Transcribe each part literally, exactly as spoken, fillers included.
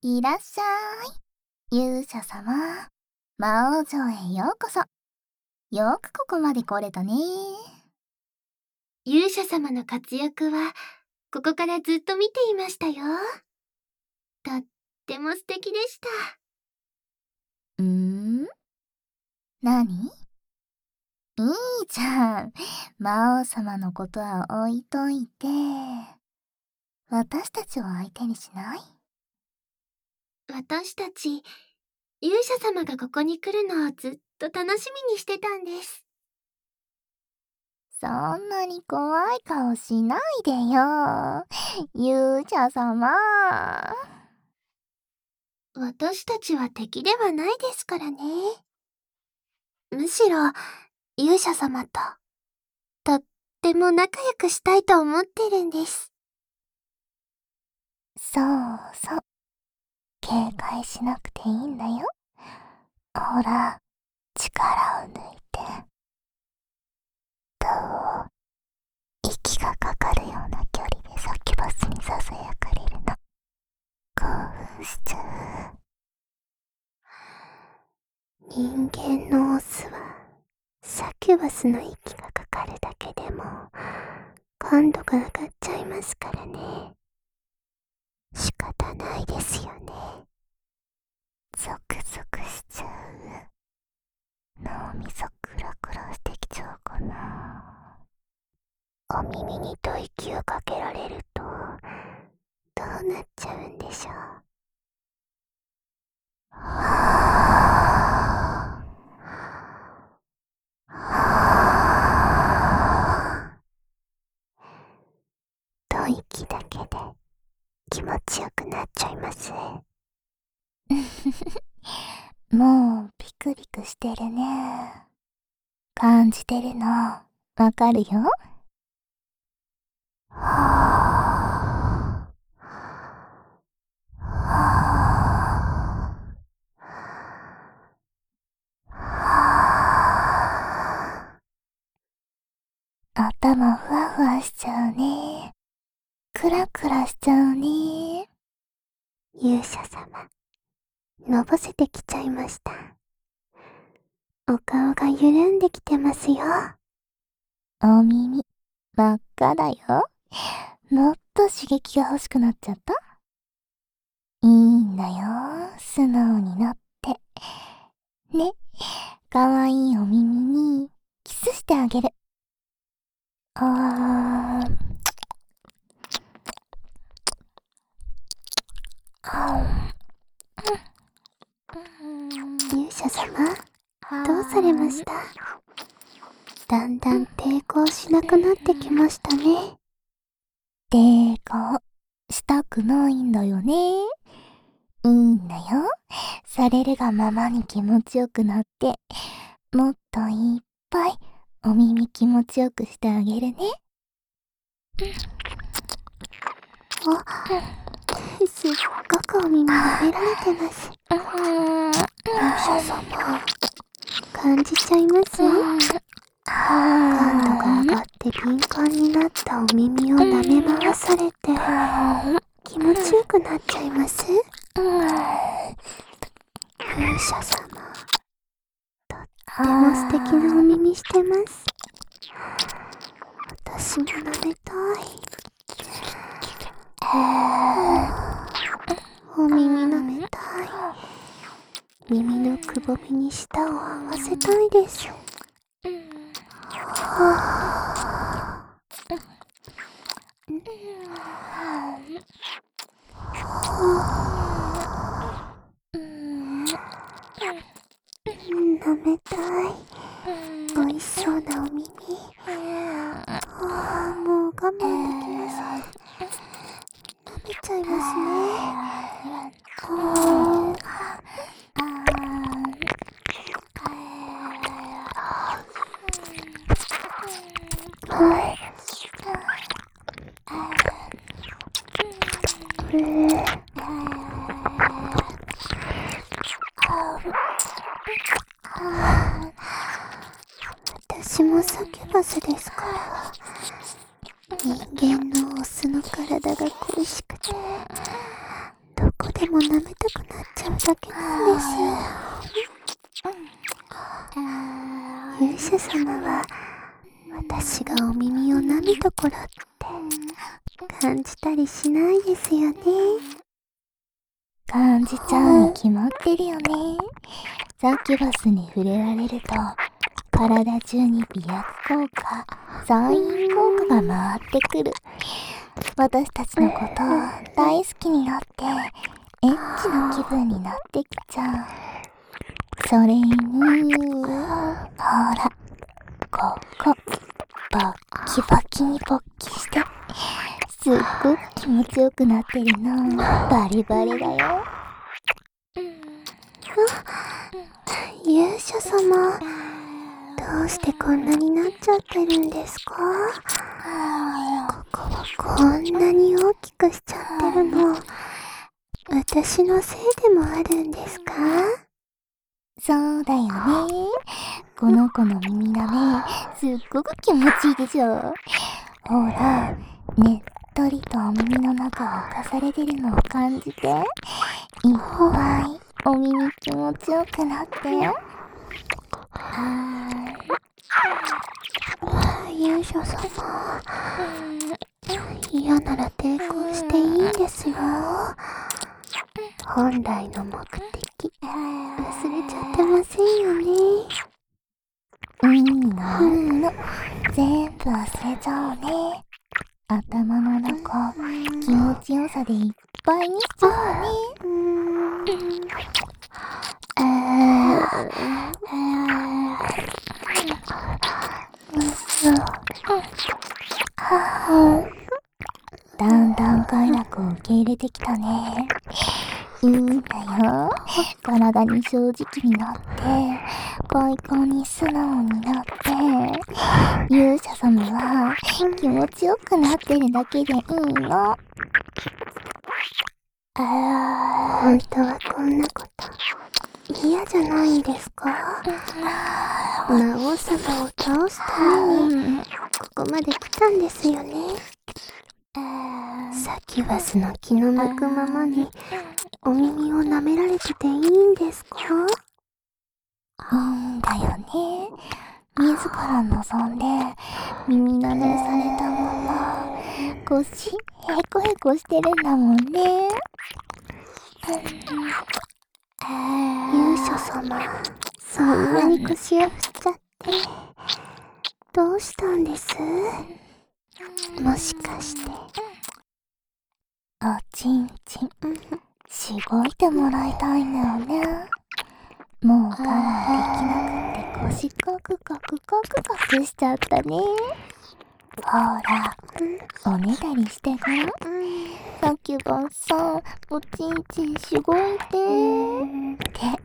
いらっしゃい。勇者様、魔王城へようこそ。よくここまで来れたね。 勇者様の活躍は、ここからずっと見ていましたよ。とっても素敵でした。 うーん？何？いいじゃん。魔王様のことは置いといて、私たちを相手にしない？ 私たち、勇者様がここに来るのをずっと楽しみにしてたんです。 そんなに怖い顔しないでよ、勇者様。 私たちは敵ではないですからね。むしろ、勇者様と、とっても仲良くしたいと思ってるんです。 そうそう。警戒しなくていいんだよ。ほら、力を抜いて。どう？息がかかるような距離でサキュバスにささやかれるの。興奮しちゃう。 人間のオスは、サキュバスの息がかかるだけでも、感度が上がっちゃいますからね。仕方ないですよね。 ゾクゾクしちゃう。脳みそクラクラしてきちゃうかな。 お耳に吐息をかけられると、どうなっちゃうんでしょう。はぁはぁ吐息だけで気持ちよくなっちゃいます。 もうピクピクしてるね。感じてるのわかるよ。 はぁはぁはぁ頭ふわふわしちゃうね。クラクラしちゃうね。 勇者様、のぼせてきちゃいました。お顔が緩んできてますよ。 お耳真っ赤だよ。もっと刺激が欲しくなっちゃった？いいんだよ、素直になって。ね、かわいいお耳にキスしてあげる。あー勇者様、どうされました？だんだん抵抗しなくなってきましたね。 抵抗したくないんだよね。いいんだよ。されるがままに気持ちよくなって、もっといっぱいお耳気持ちよくしてあげるね。 あ、すっごくお耳舐められてます。勇者様、感じちゃいます？感度が上がって敏感になったお耳を舐め回されて、気持ちよくなっちゃいます？勇者様、とっても素敵なお耳してます。私も舐めたい。お耳舐めたい。耳のくぼみに舌を合わせたいです。舐めたい。美味しそうなお耳。ああ、もう我慢できません。舐めちゃいますね。ああ、はい。うー私もサキュバスですから。人間のオスの体が恋しくて、どここでも舐めたくなっちゃうだけなんです。勇者様は私がお耳を舐めた頃って感じたりしないですよね。 感じちゃうに決まってるよね。サキュバスに触れられると体中に美薬効果、散因効果が回ってくる。私たちのこと大好きになってエッチな気分になってきちゃう。それにほら、ここバッキバキに勃起してすっごく気持ちよくなってるのバリバリだよ。 勇者様、どうしてこんなになっちゃってるんですか？ここはこんなに大きくしちゃってるの、私のせいでもあるんですか？ そうだよね。この子の耳舐めすっごく気持ちいいでしょ。ほら、ねっとりとお耳の中を浮かされてるのを感じて、いっぱいお耳気持ちよくなって。あー、勇者様、嫌なら抵抗していいんですよ。本来の目的忘れちゃってませんよね。 いいのいいの、全部忘れちゃおうね。頭の中気持ちよさでいっぱいにしちゃおうね。 うーん、えー、 だんだん快楽を受け入れてきたね。いいんだよ。体に正直になって快感に素直になって、勇者様は気持ちよくなってるだけでいいの。 本当はこんなこと嫌じゃないんですか？魔王様を倒すためにここまで来たんですよね。サキュバスの気の向くままにお耳を舐められてていいんですか？ いいんだよね。自ら望んで耳舐めされたまま腰へこへこしてるんだもんね。 勇者様、そんなに腰を振っちゃってどうしたんです？もしかしておちんちんしごいてもらいたいんだよね。もう我慢できなくって腰カクカクカクカクしちゃったね。ほら、おねだりしてごらん。サキュバさん、おちんちんしごいてって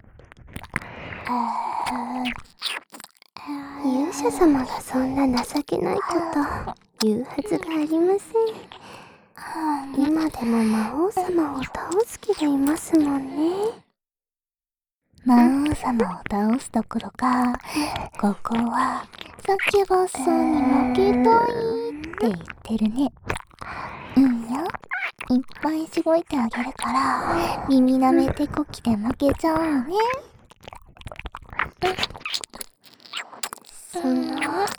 勇者様がそんな情けないこと言うはずがありません。今でも魔王様を倒す気でいますもんね。 魔王様を倒すところか、ここはサキュバさんに負けたいって言ってるね。いいよ、いっぱいしごいてあげるから耳舐めてこきで負けちゃうよね。 その、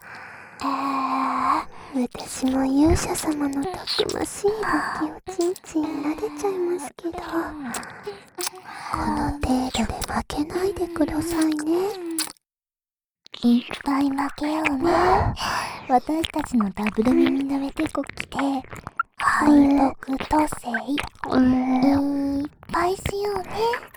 私も勇者様のたくましい動きをちんちん撫でちゃいますけど、この程度で負けないでくださいね。 いっぱい負けようね。私たちのダブル耳舐めてこきで敗北とせいいっぱいしようね。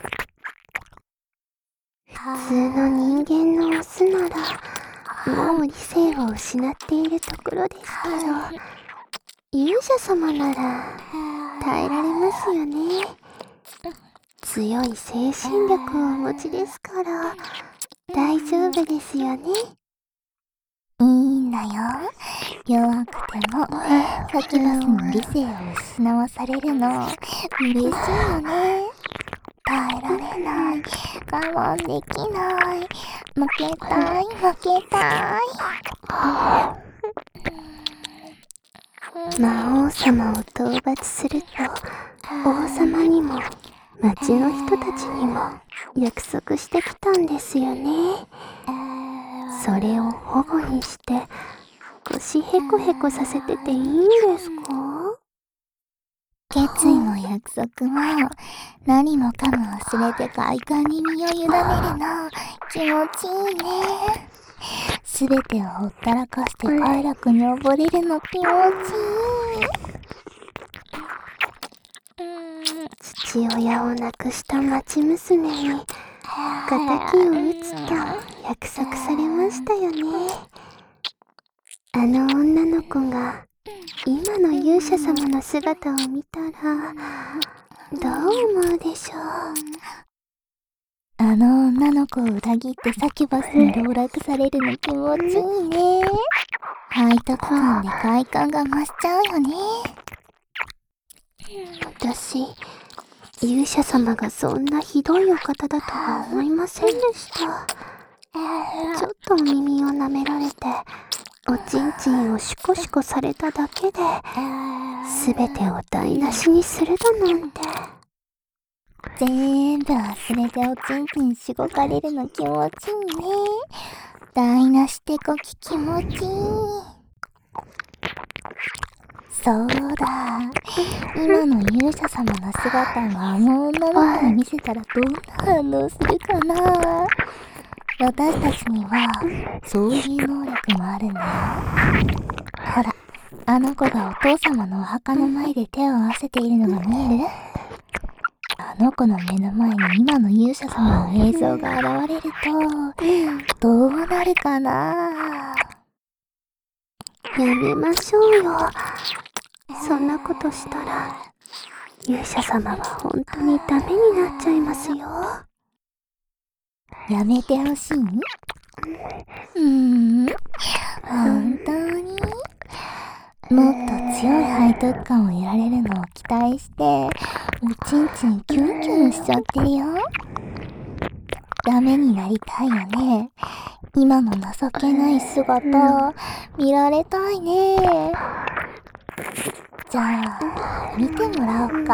普通の人間のオスならもう理性を失っているところですけど、勇者様なら耐えられますよね。強い精神力をお持ちですから大丈夫ですよね。 いいんだよ。弱くてもサキュバスに理性を失わされるの嬉しいよね。耐えられない、我慢できない、負けたい負けたい。 魔王様を討伐すると王様にも町の人たちにも約束してきたんですよね。それを保護にして腰ヘコヘコさせてていいんですか？ 決意も約束も何もかも忘れて快感に身を委ねるの気持ちいいね。すべてをほったらかして快楽に溺れるの気持ちいい。 父親を亡くした町娘に敵を討つと約束されましたよね。あの女の子が今の勇者様の姿を見たらどう思うでしょう。 あの女の子を裏切ってサキュバスに籠絡されるの気持ちいいね。背徳感で快感が増しちゃうよね。 私、勇者様がそんなひどいお方だとは思いませんでした。ちょっとお耳を舐められておちんちんをシコシコされただけで全てを台無しにするだなんて。 全部忘れておちんちんしごかれるの気持ちいいね。台無し手こき気持ちいい。そうだ、今の勇者様の姿をあの女の子に見せたらどんな反応するかな。私たちにはそういう能力もあるんだよ。ほら、あの子がお父様のお墓の前で手を合わせているのが見える？あの子の目の前に今の勇者様の映像が現れるとどうなるかな。 やめましょうよ。そんなことしたら勇者様は本当にダメになっちゃいますよ。 やめてほしい？うーん、本当にもっと強い背徳感を得られるのを期待しておちんちんキュンキュンしちゃってるよ。ダメになりたいよね。今の情けない姿見られたいね。じゃあ見てもらおうか。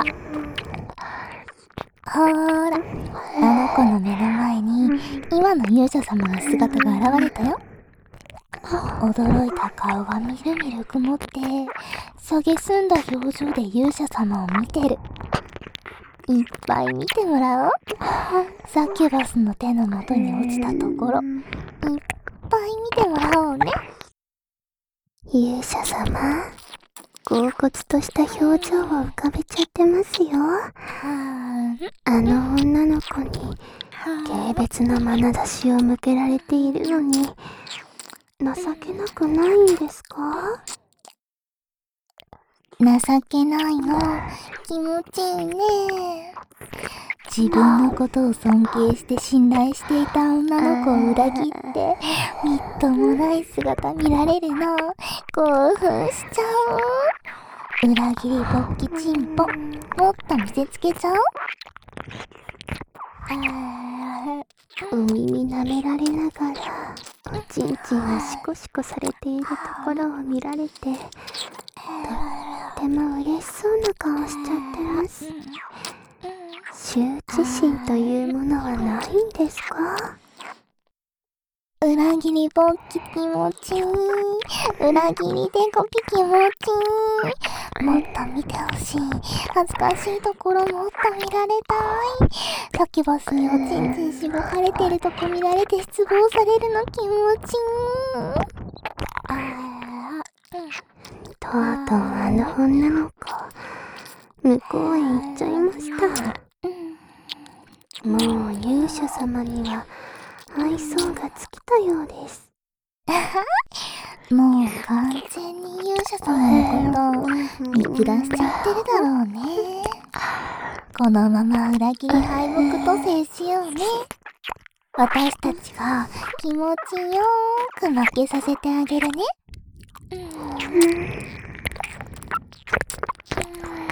ほーら、あの子の目の前に今の勇者様の姿が現れたよ。驚いた顔がみるみる曇って蔑んだ表情で勇者様を見てる。いっぱい見てもらおう。サキュバスの手の元に落ちたところいっぱい見てもらおうね。 勇者様、恍惚とした表情を浮かべちゃってますよ。あの女の子に軽蔑な眼差しを向けられているのに情けなくないんですか？ 情けないの気持ちいいね。自分のことを尊敬して信頼していた女の子を裏切ってみっともない姿見られるの興奮しちゃう。裏切りぼっきちんぽもっと見せつけちゃおう。 お耳舐められながらおちんちんをシコシコされているところを見られてとっても嬉しそうな顔しちゃってます。羞恥心というものはないんですか？ 裏切りぼっき気持ちいい。裏切りでこき気持ちいい。もっと見てほしい。恥ずかしいところもっと見られたい。サキュバスにおちんちんしごかれてるとこ見られて失望されるの気持ちいい。あー、 とうとうあの女の子向こうへ行っちゃいました。もう勇者様には愛想が尽きたようです。 もう完全に勇者様のことを見下しちゃってるだろうね。このまま裏切り敗北と制しようね。私たちが気持ちよーく負けさせてあげるね。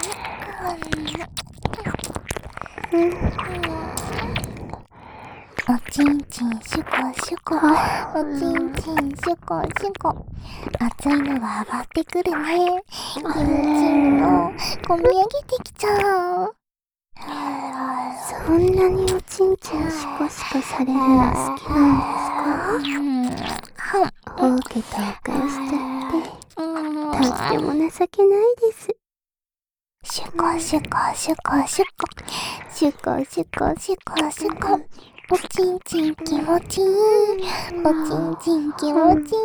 あおちんちんシュコシュコ。おちんちんシュコシュコ。熱いのが上がってくるね。気持ちいいの。こみ上げてきちゃう。 そんなにおちんちんシコシコされるの好きなんですか？大きとお返しちゃって、とっても情けないです。 シュコシュコシュコシュコ。シュコシュコシュコシュコ。おちんちん気持ちいい。おちんちん気持ちいい。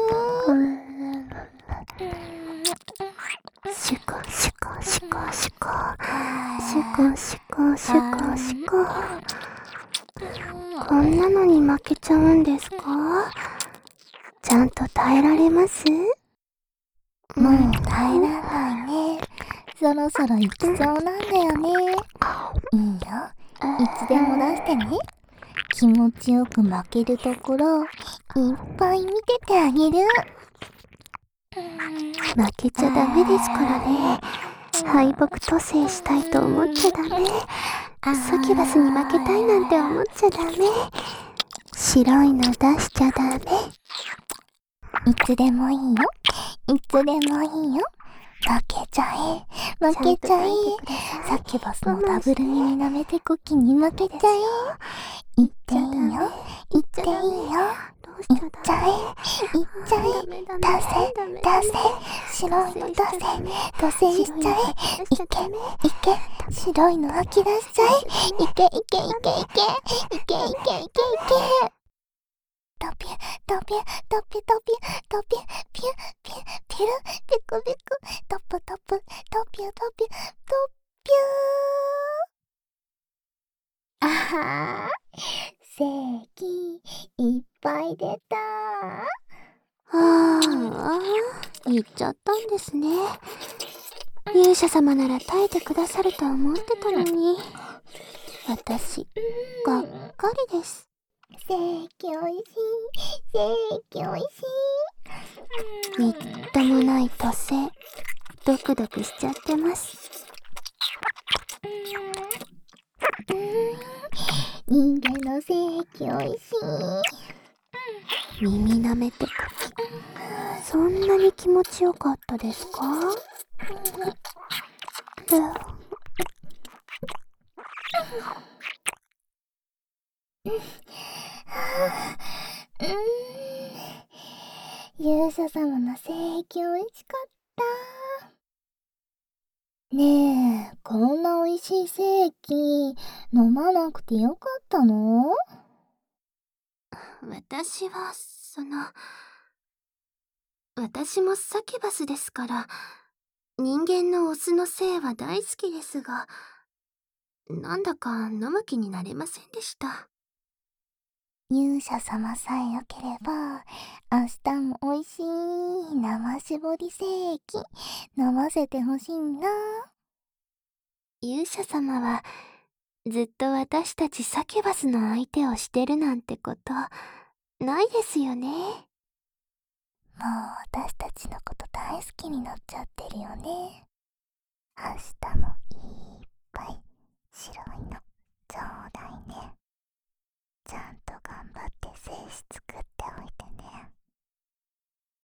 シュコシュコシュコシュコ。シュコシュコシュコシュコ。こんなのに負けちゃうんですか？ちゃんと耐えられます？ もう耐えらんないね。そろそろ行きそうなんだよね。いいよ。いつでも出してね。気持ちよく負けるところ、いっぱい見ててあげる。 負けちゃダメですからね。敗北塗製したいと思っちゃダメ。サキュバスに負けたいなんて思っちゃダメ。白いの出しちゃダメ。 いつでもいいよ。いつでもいいよ。負けちゃえ。負けちゃえ。サキュバスのダブル耳なめてこきに負けちゃえ。言っていいよ。言っていいよ。言っちゃえ。言っちゃえ。出せ。出せ。白いの出せ。出せしちゃえ。いけ。いけ。白いの吐き出しちゃえ。いけいけいけいけ。いけいけいけいけ。トピュ、トピュ、トピュ、トピュ、トピュ、ピュ、ピュ、ピュル、ピクピク、トプトプ、トピュ、トピュ、トピュー。あはー、正義、いっぱい出たー。 ああ、言っちゃったんですね。勇者様なら耐えてくださると思ってたのに。私、がっかりです。 正義おいしい、正義おいしい。 みっともない土星、ドクドクしちゃってます。 人間の正義おいしい。耳なめてこき、そんなに気持ちよかったですか？ うーん、勇者様の正義おいしかった。ねえ、こんなおいしい正義飲まなくてよかったの？ 私は、その、私もサキュバスですから、人間のオスの性は大好きですが、なんだか飲む気になれませんでした。 勇者様さえよければ、明日もおいしい生搾り正義飲ませてほしいな。 勇者様は、ずっと私たちサキュバスの相手をしてるなんてこと、ないですよね。 もう私たちのこと大好きになっちゃってるよね。明日もいっぱい白いのちょうだいね。ちゃんと頑張って性質